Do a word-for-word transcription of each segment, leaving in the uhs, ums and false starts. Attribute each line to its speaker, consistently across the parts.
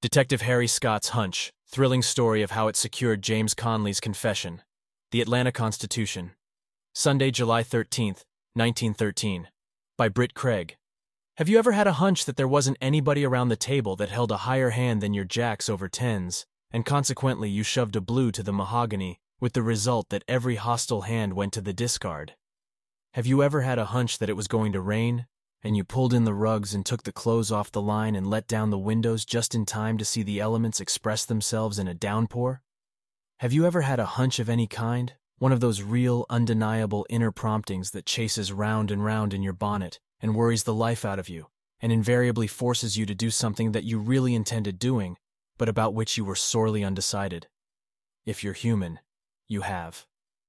Speaker 1: Detective Harry Scott's Hunch, thrilling story of how it secured James Conley's confession. The Atlanta Constitution. Sunday, July thirteenth, nineteen thirteen. By Britt Craig. Have you ever had a hunch that there wasn't anybody around the table that held a higher hand than your jacks over tens, and consequently you shoved a blue to the mahogany, with the result that every hostile hand went to the discard? Have you ever had a hunch that it was going to rain, and you pulled in the rugs and took the clothes off the line and let down the windows just in time to see the elements express themselves in a downpour? Have you ever had a hunch of any kind? One of those real, undeniable inner promptings that chases round and round in your bonnet and worries the life out of you, and invariably forces you to do something that you really intended doing, but about which you were sorely undecided? If you're human, you have.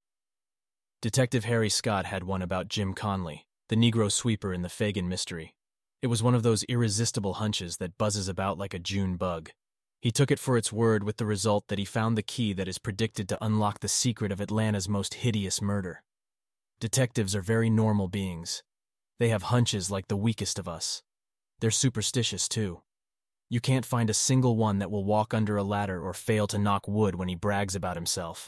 Speaker 1: Detective Harry Scott had one about Jim Conley, the Negro sweeper in the Fagin mystery. It was one of those irresistible hunches that buzzes about like a June bug. He took it for its word, with the result that he found the key that is predicted to unlock the secret of Atlanta's most hideous murder. Detectives are very normal beings. They have hunches like the weakest of us. They're superstitious, too. You can't find a single one that will walk under a ladder or fail to knock wood when he brags about himself.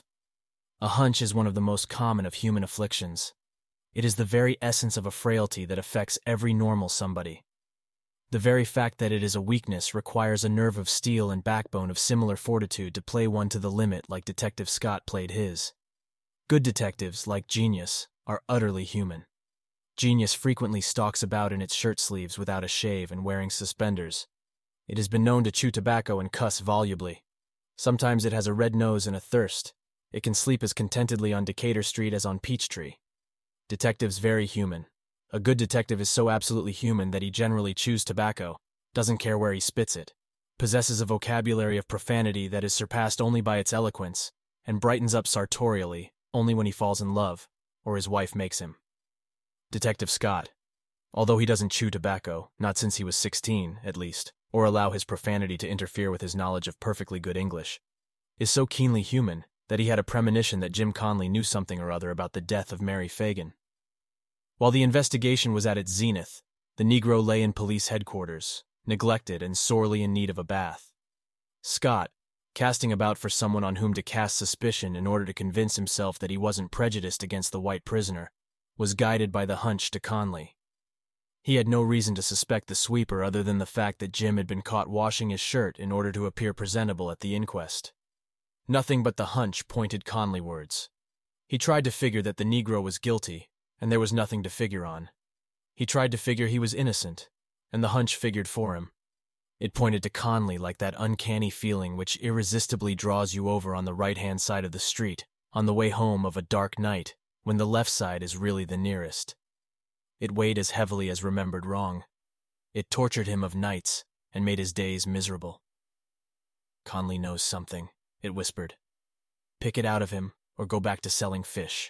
Speaker 1: A hunch is one of the most common of human afflictions. It is the very essence of a frailty that affects every normal somebody. The very fact that it is a weakness requires a nerve of steel and backbone of similar fortitude to play one to the limit like Detective Scott played his. Good detectives, like genius, are utterly human. Genius frequently stalks about in its shirt sleeves without a shave and wearing suspenders. It has been known to chew tobacco and cuss volubly. Sometimes it has a red nose and a thirst. It can sleep as contentedly on Decatur Street as on Peachtree. Detectives very human. A good detective is so absolutely human that he generally chews tobacco, doesn't care where he spits it, possesses a vocabulary of profanity that is surpassed only by its eloquence, and brightens up sartorially only when he falls in love, or his wife makes him. Detective Scott, although he doesn't chew tobacco, not since he was sixteen, at least, or allow his profanity to interfere with his knowledge of perfectly good English, is so keenly human that he had a premonition that Jim Conley knew something or other about the death of Mary Fagin. While the investigation was at its zenith, the Negro lay in police headquarters, neglected and sorely in need of a bath. Scott, casting about for someone on whom to cast suspicion in order to convince himself that he wasn't prejudiced against the white prisoner, was guided by the hunch to Conley. He had no reason to suspect the sweeper other than the fact that Jim had been caught washing his shirt in order to appear presentable at the inquest. Nothing but the hunch pointed Conleywards. He tried to figure that the Negro was guilty, and there was nothing to figure on. He tried to figure he was innocent, and the hunch figured for him. It pointed to Conley like that uncanny feeling which irresistibly draws you over on the right-hand side of the street, on the way home of a dark night, when the left side is really the nearest. It weighed as heavily as remembered wrong. It tortured him of nights, and made his days miserable. Conley knows something, it whispered. Pick it out of him, or go back to selling fish.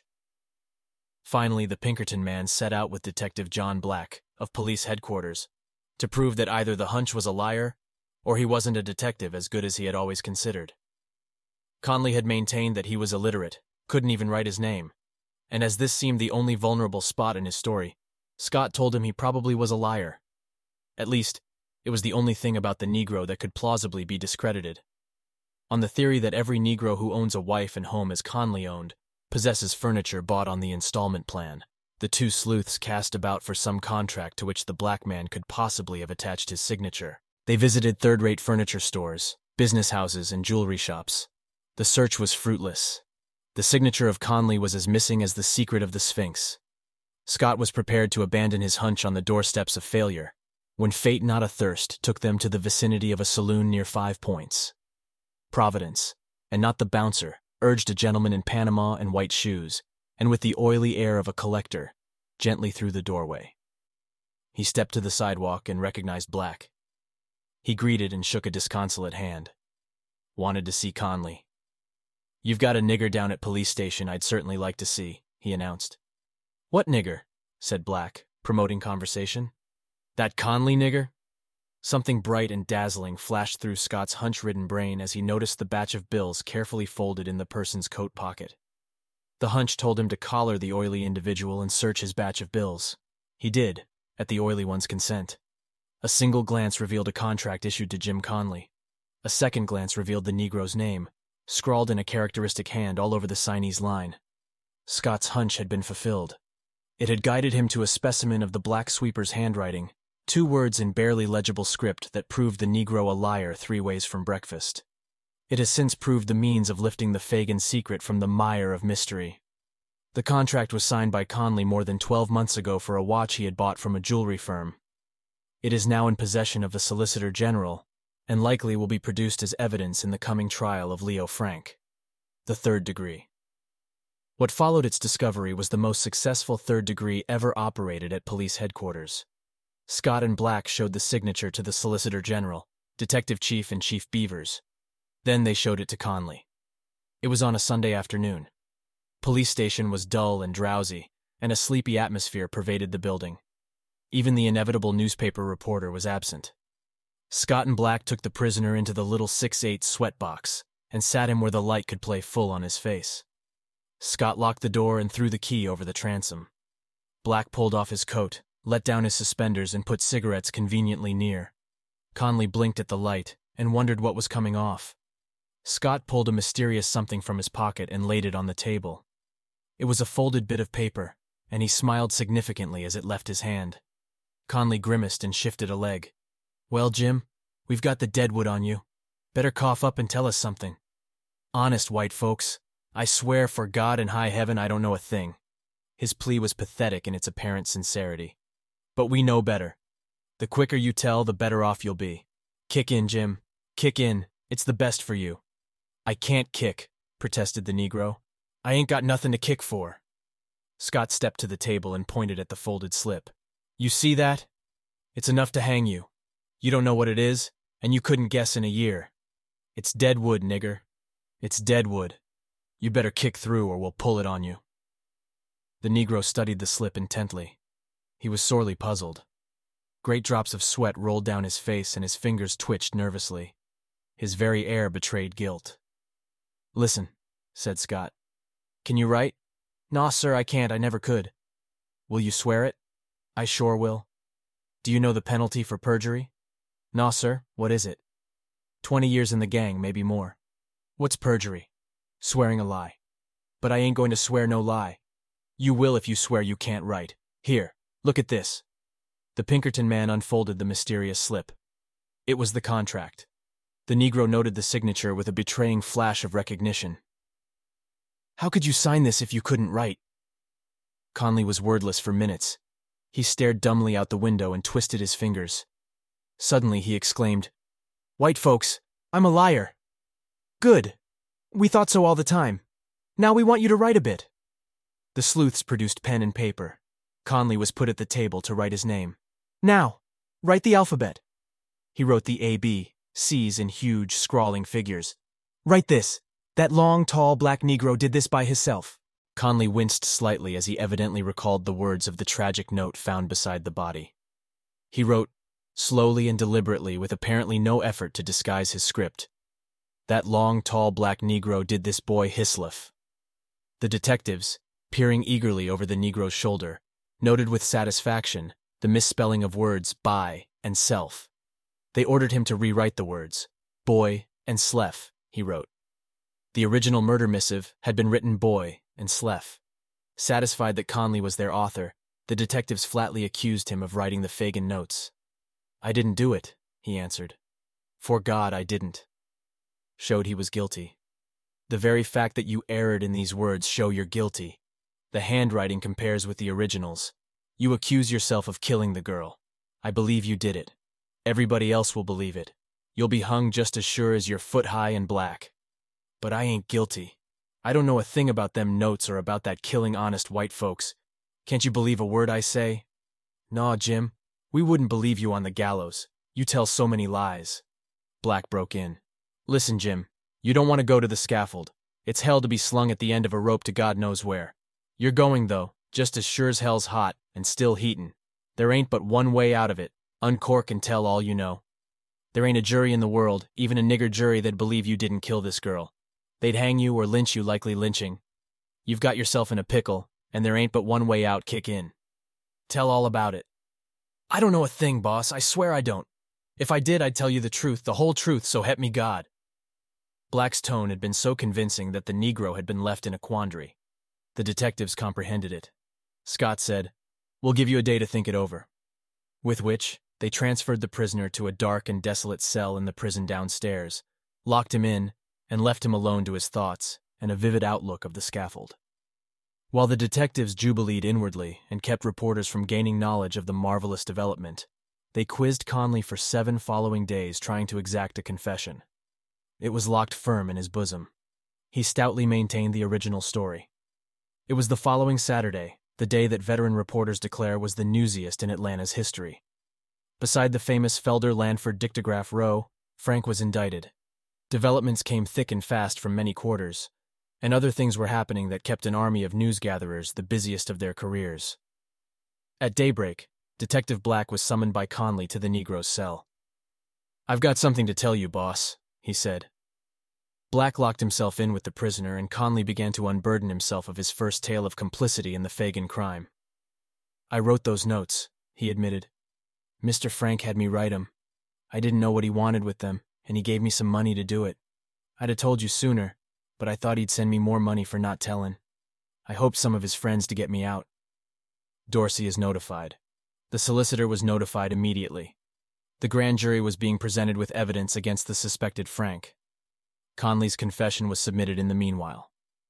Speaker 1: Finally, the Pinkerton man set out with Detective John Black, of police headquarters, to prove that either the hunch was a liar, or he wasn't a detective as good as he had always considered. Conley had maintained that he was illiterate, couldn't even write his name, and as this seemed the only vulnerable spot in his story, Scott told him he probably was a liar. At least, it was the only thing about the Negro that could plausibly be discredited. On the theory that every Negro who owns a wife and home as Conley owned possesses furniture bought on the installment plan, the two sleuths cast about for some contract to which the black man could possibly have attached his signature. They visited third-rate furniture stores, business houses, and jewelry shops. The search was fruitless. The signature of Conley was as missing as the secret of the Sphinx. Scott was prepared to abandon his hunch on the doorsteps of failure, when fate not athirst took them to the vicinity of a saloon near Five Points. Providence, and not the bouncer, urged a gentleman in Panama and white shoes, and with the oily air of a collector, gently through the doorway. He stepped to the sidewalk and recognized Black. He greeted and shook a disconsolate hand. Wanted to see Conley. You've got a nigger down at police station I'd certainly like to see, he announced. What nigger? Said Black, promoting conversation. That Conley nigger? Something bright and dazzling flashed through Scott's hunch-ridden brain as he noticed the batch of bills carefully folded in the person's coat pocket. The hunch told him to collar the oily individual and search his batch of bills. He did, at the oily one's consent. A single glance revealed a contract issued to Jim Conley. A second glance revealed the Negro's name, scrawled in a characteristic hand all over the signee's line. Scott's hunch had been fulfilled. It had guided him to a specimen of the black sweeper's handwriting, two words in barely legible script that proved the Negro a liar three ways from breakfast. It has since proved the means of lifting the Fagan secret from the mire of mystery. The contract was signed by Conley more than twelve months ago for a watch he had bought from a jewelry firm. It is now in possession of the Solicitor General, and likely will be produced as evidence in the coming trial of Leo Frank. The third degree. What followed its discovery was the most successful third degree ever operated at police headquarters. Scott and Black showed the signature to the Solicitor General, Detective Chief and Chief Beavers. Then they showed it to Conley. It was on a Sunday afternoon. Police station was dull and drowsy, and a sleepy atmosphere pervaded the building. Even the inevitable newspaper reporter was absent. Scott and Black took the prisoner into the little six eight sweat box and sat him where the light could play full on his face. Scott locked the door and threw the key over the transom. Black pulled off his coat, let down his suspenders, and put cigarettes conveniently near. Conley blinked at the light and wondered what was coming off. Scott pulled a mysterious something from his pocket and laid it on the table. It was a folded bit of paper, and he smiled significantly as it left his hand. Conley grimaced and shifted a leg. "Well, Jim, we've got the deadwood on you. Better cough up and tell us something." "Honest, white folks, I swear for God and high heaven I don't know a thing." His plea was pathetic in its apparent sincerity. "But we know better. The quicker you tell, the better off you'll be. Kick in, Jim. Kick in. It's the best for you." "I can't kick," protested the Negro. "I ain't got nothing to kick for." Scott stepped to the table and pointed at the folded slip. "You see that? It's enough to hang you. You don't know what it is, and you couldn't guess in a year. It's dead wood, nigger. It's dead wood. You better kick through or we'll pull it on you." The Negro studied the slip intently. He was sorely puzzled. Great drops of sweat rolled down his face and his fingers twitched nervously. His very air betrayed guilt. "Listen," said Scott. "Can you write?" "Naw, sir, I can't. I never could." "Will you swear it?" "I sure will." "Do you know the penalty for perjury?" "Naw, sir. What is it?" Twenty years in the gang, maybe more." "What's perjury?" "Swearing a lie." "But I ain't going to swear no lie." "You will if you swear you can't write. Here, look at this." The Pinkerton man unfolded the mysterious slip. It was the contract. The Negro noted the signature with a betraying flash of recognition. "How could you sign this if you couldn't write?" Conley was wordless for minutes. He stared dumbly out the window and twisted his fingers. Suddenly he exclaimed, "White folks, I'm a liar." "Good. We thought so all the time. Now we want you to write a bit." The sleuths produced pen and paper. Conley was put at the table to write his name. "Now, write the alphabet." He wrote the A, B, C's in huge, scrawling figures. "Write this. That long, tall black Negro did this by himself." Conley winced slightly as he evidently recalled the words of the tragic note found beside the body. He wrote, slowly and deliberately, with apparently no effort to disguise his script. "That long, tall black Negro did this boy Hislop." The detectives, peering eagerly over the Negro's shoulder, noted with satisfaction the misspelling of words by and self. They ordered him to rewrite the words. "Boy" and "slef," he wrote. The original murder missive had been written "boy" and "slef." Satisfied that Conley was their author, the detectives flatly accused him of writing the Fagan notes. "I didn't do it," he answered. "For God, I didn't." Showed he was guilty. "The very fact that you erred in these words show you're guilty. The handwriting compares with the originals. You accuse yourself of killing the girl. I believe you did it. Everybody else will believe it. You'll be hung just as sure as you're foot high and black. But I ain't guilty. I don't know a thing about them notes or about that killing honest white folks. Can't you believe a word I say?" "Naw, Jim. We wouldn't believe you on the gallows. You tell so many lies." Black broke in. "Listen, Jim. You don't want to go to the scaffold. It's hell to be slung at the end of a rope to God knows where. You're going, though, just as sure as hell's hot and still heatin'. There ain't but one way out of it. Uncork and tell all you know. There ain't a jury in the world, even a nigger jury, that'd believe you didn't kill this girl. They'd hang you or lynch you, likely lynching. You've got yourself in a pickle, and there ain't but one way out. Kick in. Tell all about it." "I don't know a thing, boss. I swear I don't." If I did, I'd tell you the truth, the whole truth, so help me God. Black's tone had been so convincing that the Negro had been left in a quandary. The detectives comprehended it. Scott said, "We'll give you a day to think it over." With which, they transferred the prisoner to a dark and desolate cell in the prison downstairs, locked him in, and left him alone to his thoughts and a vivid outlook of the scaffold. While the detectives jubileed inwardly and kept reporters from gaining knowledge of the marvelous development, they quizzed Conley for seven following days trying to exact a confession. It was locked firm in his bosom. He stoutly maintained the original story. It was the following Saturday, the day that veteran reporters declare was the newsiest in Atlanta's history. Beside the famous Felder-Lanford dictograph row, Frank was indicted. Developments came thick and fast from many quarters, and other things were happening that kept an army of newsgatherers the busiest of their careers. At daybreak, Detective Black was summoned by Conley to the Negro's cell. "I've got something to tell you, boss," he said. Black locked himself in with the prisoner, and Conley began to unburden himself of his first tale of complicity in the Fagan crime. "I wrote those notes," he admitted. "Mister Frank had me write 'em. I didn't know what he wanted with them, and he gave me some money to do it. I'd have told you sooner, but I thought he'd send me more money for not telling. I hoped some of his friends to get me out." Dorsey is notified. The solicitor was notified immediately. The grand jury was being presented with evidence against the suspected Frank. Conley's confession was submitted in the meanwhile.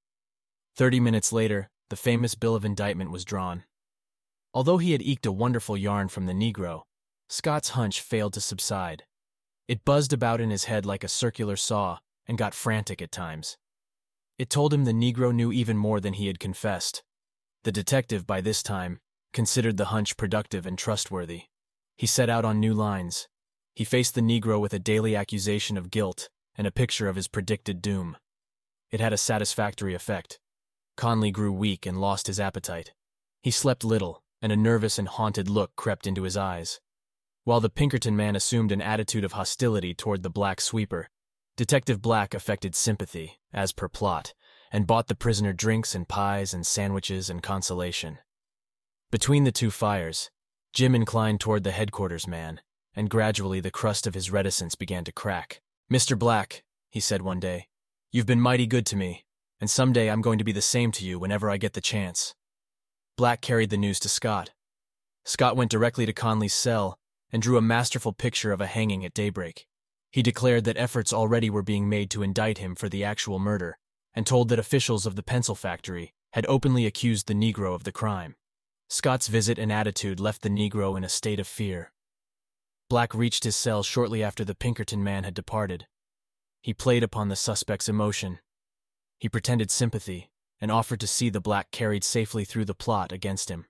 Speaker 1: Thirty minutes later, the famous bill of indictment was drawn. Although he had eked a wonderful yarn from the Negro, Scott's hunch failed to subside. It buzzed about in his head like a circular saw and got frantic at times. It told him the Negro knew even more than he had confessed. The detective, by this time, considered the hunch productive and trustworthy. He set out on new lines. He faced the Negro with a daily accusation of guilt and a picture of his predicted doom. It had a satisfactory effect. Conley grew weak and lost his appetite. He slept little, and a nervous and haunted look crept into his eyes. While the Pinkerton man assumed an attitude of hostility toward the black sweeper, Detective Black affected sympathy, as per plot, and bought the prisoner drinks and pies and sandwiches and consolation. Between the two fires, Jim inclined toward the headquarters man, and gradually the crust of his reticence began to crack. "Mister Black," he said one day, "you've been mighty good to me, and someday I'm going to be the same to you whenever I get the chance." Black carried the news to Scott. Scott went directly to Conley's cell and drew a masterful picture of a hanging at daybreak. He declared that efforts already were being made to indict him for the actual murder, and told that officials of the pencil factory had openly accused the Negro of the crime. Scott's visit and attitude left the Negro in a state of fear. Black reached his cell shortly after the Pinkerton man had departed. He played upon the suspect's emotion. He pretended sympathy and offered to see the Black carried safely through the plot against him.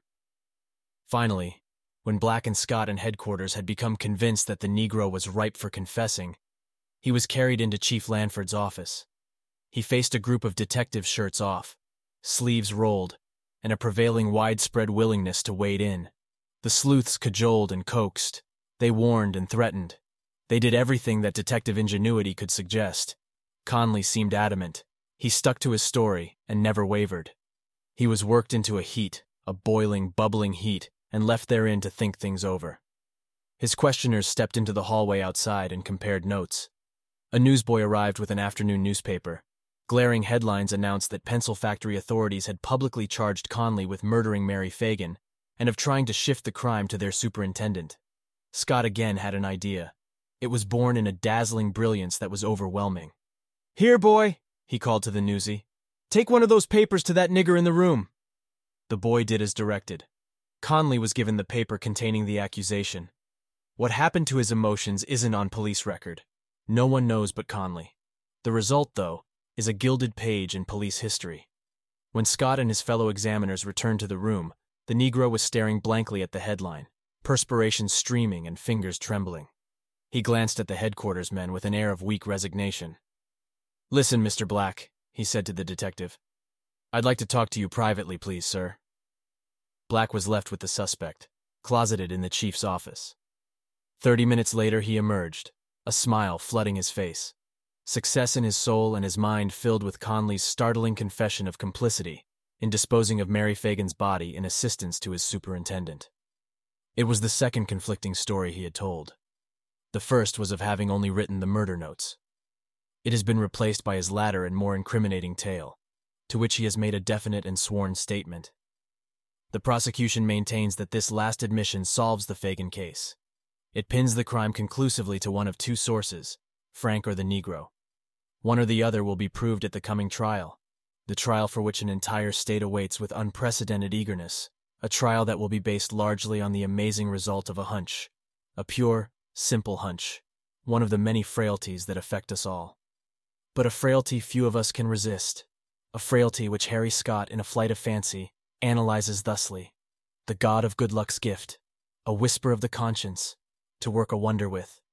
Speaker 1: Finally, when Black and Scott and headquarters had become convinced that the Negro was ripe for confessing, he was carried into Chief Lanford's office. He faced a group of detectives, shirts off, sleeves rolled, and a prevailing widespread willingness to wade in. The sleuths cajoled and coaxed. They warned and threatened. They did everything that detective ingenuity could suggest. Conley seemed adamant. He stuck to his story and never wavered. He was worked into a heat, a boiling, bubbling heat, and left therein to think things over. His questioners stepped into the hallway outside and compared notes. A newsboy arrived with an afternoon newspaper. Glaring headlines announced that pencil factory authorities had publicly charged Conley with murdering Mary Fagan and of trying to shift the crime to their superintendent. Scott again had an idea. It was born in a dazzling brilliance that was overwhelming. "Here, boy," he called to the newsie. "Take one of those papers to that nigger in the room." The boy did as directed. Conley was given the paper containing the accusation. What happened to his emotions isn't on police record. No one knows but Conley. The result, though, is a gilded page in police history. When Scott and his fellow examiners returned to the room, the Negro was staring blankly at the headline, perspiration streaming and fingers trembling. He glanced at the headquarters men with an air of weak resignation. "Listen, Mister Black," he said to the detective. "I'd like to talk to you privately, please, sir." Black was left with the suspect, closeted in the chief's office. Thirty minutes later he emerged, a smile flooding his face, success in his soul and his mind filled with Conley's startling confession of complicity in disposing of Mary Fagan's body in assistance to his superintendent. It was the second conflicting story he had told. The first was of having only written the murder notes. It has been replaced by his latter and more incriminating tale, to which he has made a definite and sworn statement. The prosecution maintains that this last admission solves the Fagan case. It pins the crime conclusively to one of two sources, Frank or the Negro. One or the other will be proved at the coming trial, the trial for which an entire state awaits with unprecedented eagerness, a trial that will be based largely on the amazing result of a hunch, a pure, simple hunch, one of the many frailties that affect us all. But a frailty few of us can resist, a frailty which Harry Scott, in A Flight of Fancy, analyzes thusly: the god of good luck's gift, a whisper of the conscience, to work a wonder with.